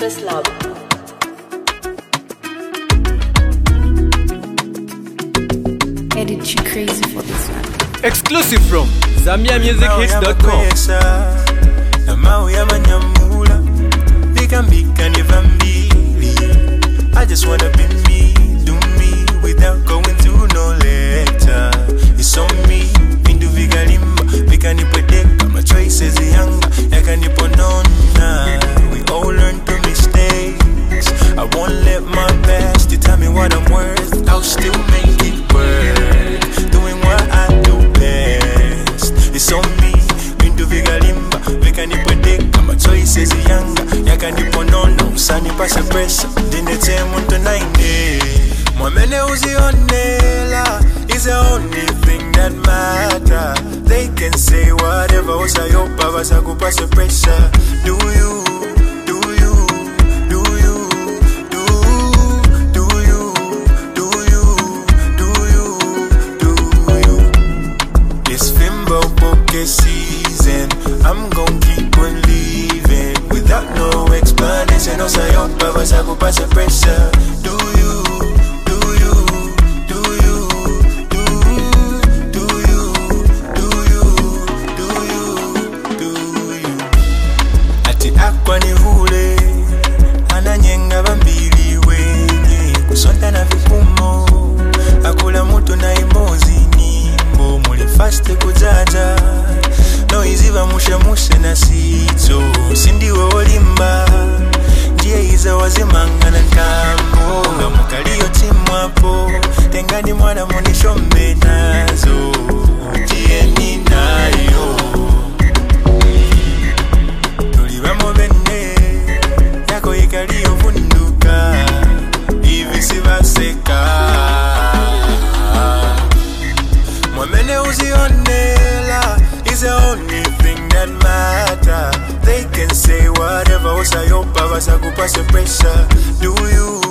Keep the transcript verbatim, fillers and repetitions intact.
First love. Edit you crazy for this one. Exclusive from Zambia Music Hits dot com. I just wanna be me, do me without going through no lecture. It's on me, individually, vikani predict my choices younger, yakani ponona. We all learn through mistakes. I won't let my past determine what I'm worth. I'll still make it work, doing what I do best. It's on me, individually, vikani predict my choices younger, yakani ponona. Usani pasa pressure, dine te muntu nainde. Mwamene uzionela is the only thing that matter. They can say whatever, usa yopa basa kupasa pressure. Do you, do you, do you, do, do you, do you, do you, do you. It's Fimbo Poke season, I'm gon' keep on leaving without no explanation. Usa yopa basa kupasa pressure. Do you, do you, do you, do, do you, do you, do you, do you. Ati akwa ni hule, ananyenga bambili wenye kusonda na vipumo, akula mutu na imozi nimbo. Muli fast kujaja, no iziva mushe mushe na sito. Sindiwe olimba, ndiye iza wazimanga na nkambo. Nga mukalio timu hapo, tengani mwana monishombe nazo. Ndiye ninayo, tuliwamo bene, yako ikalio vunduka, hivi sivaseka. Mwamene uzionela is the only thing that matter. They can say whatever, usa yopa basa kupasa pressure. Do you,